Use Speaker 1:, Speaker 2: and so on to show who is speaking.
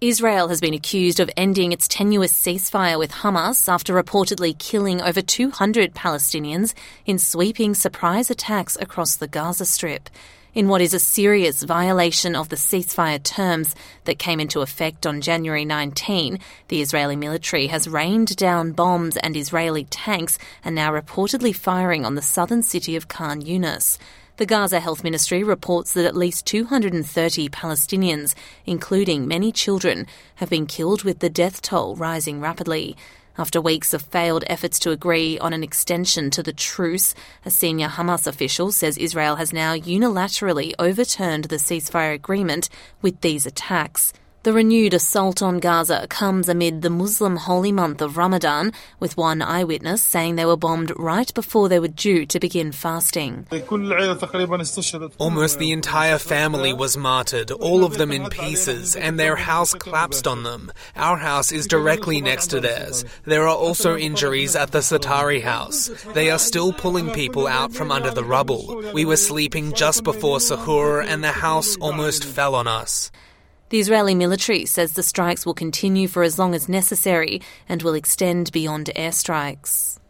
Speaker 1: Israel has been accused of ending its tenuous ceasefire with Hamas after reportedly killing over 200 Palestinians in sweeping surprise attacks across the Gaza Strip. In what is a serious violation of the ceasefire terms that came into effect on January 19, the Israeli military has rained down bombs and Israeli tanks are now reportedly firing on the southern city of Khan Yunis. The Gaza Health Ministry reports that at least 230 Palestinians, including many children, have been killed, with the death toll rising rapidly. After weeks of failed efforts to agree on an extension to the truce, a senior Hamas official says Israel has now unilaterally overturned the ceasefire agreement with these attacks. The renewed assault on Gaza comes amid the Muslim holy month of Ramadan, with one eyewitness saying they were bombed right before they were due to begin fasting.
Speaker 2: Almost the entire family was martyred, all of them in pieces, and their house collapsed on them. Our house is directly next to theirs. There are also injuries at the Satari house. They are still pulling people out from under the rubble. We were sleeping just before Sahur and the house almost fell on us.
Speaker 1: The Israeli military says the strikes will continue for as long as necessary and will extend beyond airstrikes.